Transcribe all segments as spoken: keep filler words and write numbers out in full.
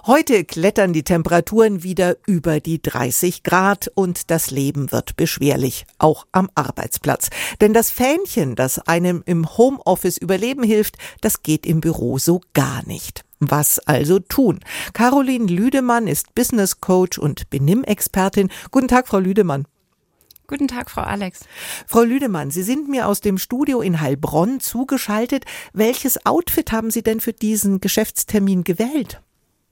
Heute klettern die Temperaturen wieder über die dreißig Grad und das Leben wird beschwerlich, auch am Arbeitsplatz. Denn das Fähnchen, das einem im Homeoffice überleben hilft, das geht im Büro so gar nicht. Was also tun? Caroline Lüdemann ist Business Coach und Benimm-Expertin. Guten Tag, Frau Lüdemann. Guten Tag, Frau Alex. Frau Lüdemann, Sie sind mir aus dem Studio in Heilbronn zugeschaltet. Welches Outfit haben Sie denn für diesen Geschäftstermin gewählt?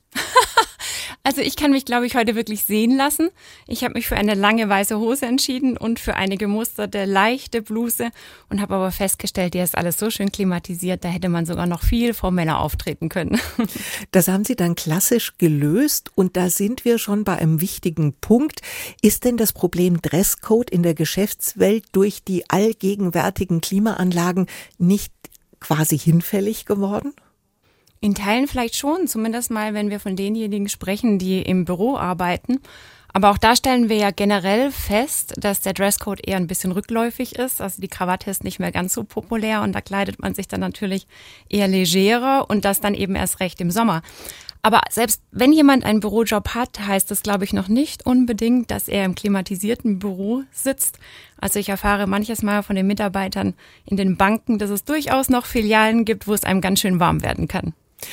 Also ich kann mich, glaube ich, heute wirklich sehen lassen. Ich habe mich für eine lange weiße Hose entschieden und für eine gemusterte, leichte Bluse und habe aber festgestellt, die ist alles so schön klimatisiert, da hätte man sogar noch viel formeller auftreten können. Das haben Sie dann klassisch gelöst und da sind wir schon bei einem wichtigen Punkt. Ist denn das Problem Dresscode in der Geschäftswelt durch die allgegenwärtigen Klimaanlagen nicht quasi hinfällig geworden? In Teilen vielleicht schon, zumindest mal, wenn wir von denjenigen sprechen, die im Büro arbeiten. Aber auch da stellen wir ja generell fest, dass der Dresscode eher ein bisschen rückläufig ist. Also die Krawatte ist nicht mehr ganz so populär und da kleidet man sich dann natürlich eher legerer und das dann eben erst recht im Sommer. Aber selbst wenn jemand einen Bürojob hat, heißt das, glaube ich, noch nicht unbedingt, dass er im klimatisierten Büro sitzt. Also ich erfahre manches Mal von den Mitarbeitern in den Banken, dass es durchaus noch Filialen gibt, wo es einem ganz schön warm werden kann.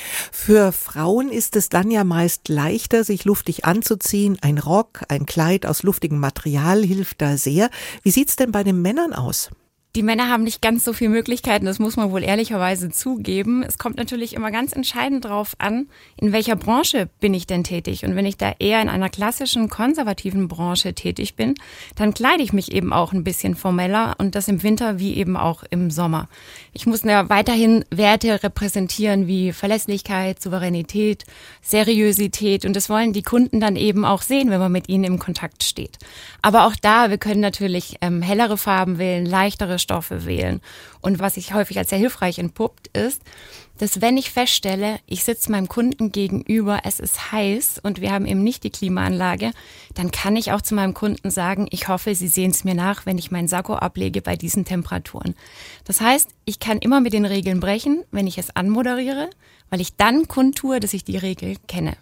Für Frauen ist es dann ja meist leichter, sich luftig anzuziehen. Ein Rock, ein Kleid aus luftigem Material hilft da sehr. Wie sieht's denn bei den Männern aus? Die Männer haben nicht ganz so viele Möglichkeiten, das muss man wohl ehrlicherweise zugeben. Es kommt natürlich immer ganz entscheidend drauf an, in welcher Branche bin ich denn tätig. Und wenn ich da eher in einer klassischen, konservativen Branche tätig bin, dann kleide ich mich eben auch ein bisschen formeller und das im Winter wie eben auch im Sommer. Ich muss ja weiterhin Werte repräsentieren wie Verlässlichkeit, Souveränität, Seriosität und das wollen die Kunden dann eben auch sehen, wenn man mit ihnen im Kontakt steht. Aber auch da, wir können natürlich ähm, hellere Farben wählen, leichtere Stoffe wählen. Und was sich häufig als sehr hilfreich entpuppt ist, dass wenn ich feststelle, ich sitze meinem Kunden gegenüber, es ist heiß und wir haben eben nicht die Klimaanlage, dann kann ich auch zu meinem Kunden sagen, ich hoffe, Sie sehen es mir nach, wenn ich meinen Sakko ablege bei diesen Temperaturen. Das heißt, ich kann immer mit den Regeln brechen, wenn ich es anmoderiere, weil ich dann kundtue, dass ich die Regel kenne.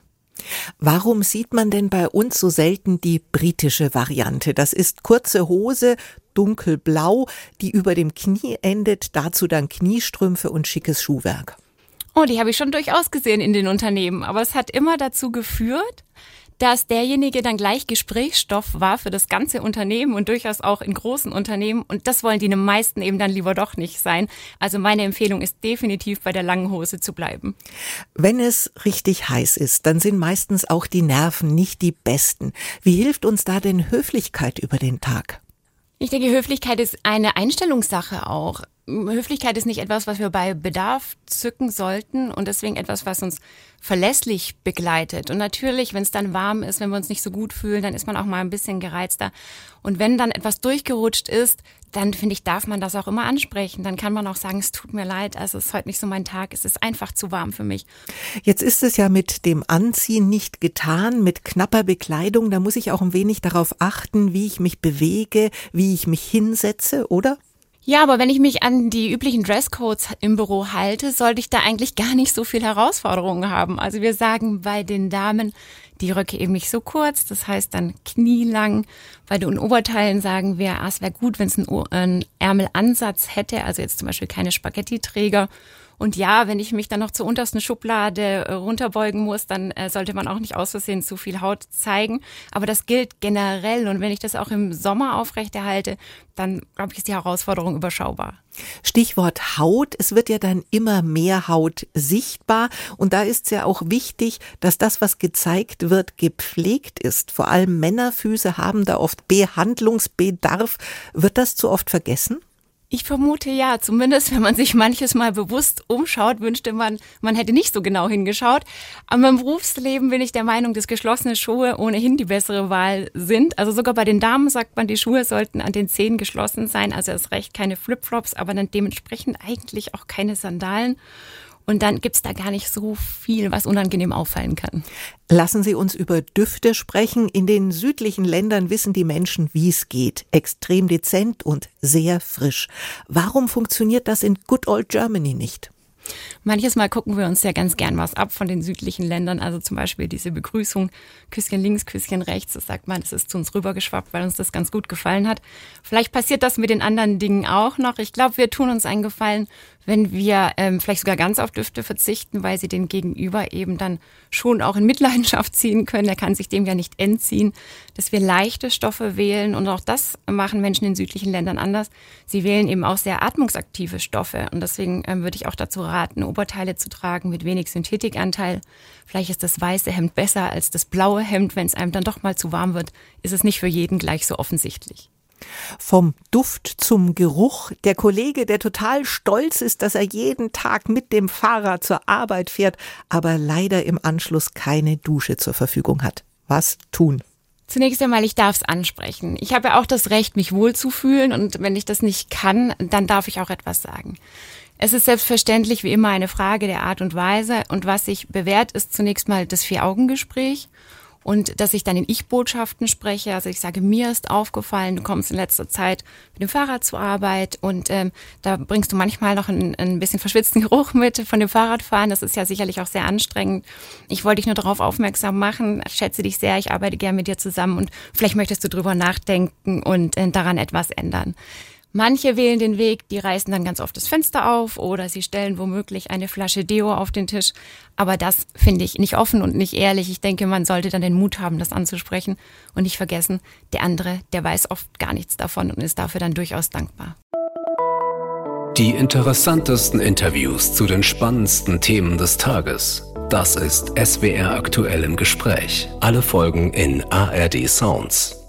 Warum sieht man denn bei uns so selten die britische Variante? Das ist kurze Hose, dunkelblau, die über dem Knie endet, dazu dann Kniestrümpfe und schickes Schuhwerk. Oh, die habe ich schon durchaus gesehen in den Unternehmen, aber es hat immer dazu geführt, dass derjenige dann gleich Gesprächsstoff war für das ganze Unternehmen und durchaus auch in großen Unternehmen. Und das wollen die meisten eben dann lieber doch nicht sein. Also meine Empfehlung ist definitiv bei der langen Hose zu bleiben. Wenn es richtig heiß ist, dann sind meistens auch die Nerven nicht die besten. Wie hilft uns da denn Höflichkeit über den Tag? Ich denke, Höflichkeit ist eine Einstellungssache auch. Höflichkeit ist nicht etwas, was wir bei Bedarf zücken sollten und deswegen etwas, was uns verlässlich begleitet. Und natürlich, wenn es dann warm ist, wenn wir uns nicht so gut fühlen, dann ist man auch mal ein bisschen gereizter. Und wenn dann etwas durchgerutscht ist, dann finde ich, darf man das auch immer ansprechen. Dann kann man auch sagen, es tut mir leid, also es ist heute nicht so mein Tag, es ist einfach zu warm für mich. Jetzt ist es ja mit dem Anziehen nicht getan, mit knapper Bekleidung. Da muss ich auch ein wenig darauf achten, wie ich mich bewege, wie ich mich hinsetze, oder? Ja, aber wenn ich mich an die üblichen Dresscodes im Büro halte, sollte ich da eigentlich gar nicht so viel Herausforderungen haben. Also wir sagen bei den Damen, die Röcke eben nicht so kurz, das heißt dann knielang. Bei den Oberteilen sagen wir, ah, es wäre gut, wenn es einen, einen Ärmelansatz hätte, also jetzt zum Beispiel keine Spaghetti-Träger. Und ja, wenn ich mich dann noch zur untersten Schublade runterbeugen muss, dann äh, sollte man auch nicht aus Versehen zu viel Haut zeigen. Aber das gilt generell. Und wenn ich das auch im Sommer aufrechterhalte, dann, glaube ich, ist die Herausforderung überschaubar. Stichwort Haut. Es wird ja dann immer mehr Haut sichtbar. Und da ist es ja auch wichtig, dass das, was gezeigt wird, gepflegt ist. Vor allem Männerfüße haben da oft Behandlungsbedarf. Wird das zu oft vergessen? Ich vermute ja, zumindest wenn man sich manches Mal bewusst umschaut, wünschte man, man hätte nicht so genau hingeschaut. Aber im Berufsleben bin ich der Meinung, dass geschlossene Schuhe ohnehin die bessere Wahl sind. Also sogar bei den Damen sagt man, die Schuhe sollten an den Zehen geschlossen sein. Also erst recht keine Flipflops, aber dann dementsprechend eigentlich auch keine Sandalen. Und dann gibt's da gar nicht so viel, was unangenehm auffallen kann. Lassen Sie uns über Düfte sprechen. In den südlichen Ländern wissen die Menschen, wie es geht. Extrem dezent und sehr frisch. Warum funktioniert das in Good Old Germany nicht? Manches Mal gucken wir uns ja ganz gern was ab von den südlichen Ländern, also zum Beispiel diese Begrüßung, Küsschen links, Küsschen rechts, das sagt man, das ist zu uns rübergeschwappt, weil uns das ganz gut gefallen hat. Vielleicht passiert das mit den anderen Dingen auch noch. Ich glaube, wir tun uns einen Gefallen, wenn wir ähm, vielleicht sogar ganz auf Düfte verzichten, weil sie den Gegenüber eben dann schon auch in Mitleidenschaft ziehen können. Er kann sich dem ja nicht entziehen, dass wir leichte Stoffe wählen. Und auch das machen Menschen in südlichen Ländern anders. Sie wählen eben auch sehr atmungsaktive Stoffe. Und deswegen ähm, würde ich auch dazu raten, Oberteile zu tragen mit wenig Synthetikanteil. Vielleicht ist das weiße Hemd besser als das blaue Hemd. Wenn es einem dann doch mal zu warm wird, ist es nicht für jeden gleich so offensichtlich. Vom Duft zum Geruch. Der Kollege, der total stolz ist, dass er jeden Tag mit dem Fahrrad zur Arbeit fährt, aber leider im Anschluss keine Dusche zur Verfügung hat. Was tun? Zunächst einmal, ich darf es ansprechen. Ich habe ja auch das Recht, mich wohlzufühlen, und wenn ich das nicht kann, dann darf ich auch etwas sagen. Es ist selbstverständlich wie immer eine Frage der Art und Weise, und was sich bewährt, ist zunächst mal das Vier-Augen-Gespräch. Und dass ich dann in Ich-Botschaften spreche, also ich sage, mir ist aufgefallen, du kommst in letzter Zeit mit dem Fahrrad zur Arbeit und ähm, da bringst du manchmal noch einen, ein bisschen verschwitzten Geruch mit von dem Fahrradfahren. Das ist ja sicherlich auch sehr anstrengend. Ich wollte dich nur darauf aufmerksam machen, ich schätze dich sehr, ich arbeite gerne mit dir zusammen und vielleicht möchtest du drüber nachdenken und äh, daran etwas ändern. Manche wählen den Weg, die reißen dann ganz oft das Fenster auf oder sie stellen womöglich eine Flasche Deo auf den Tisch. Aber das finde ich nicht offen und nicht ehrlich. Ich denke, man sollte dann den Mut haben, das anzusprechen und nicht vergessen, der andere, der weiß oft gar nichts davon und ist dafür dann durchaus dankbar. Die interessantesten Interviews zu den spannendsten Themen des Tages. Das ist S W R aktuell im Gespräch. Alle Folgen in A R D Sounds.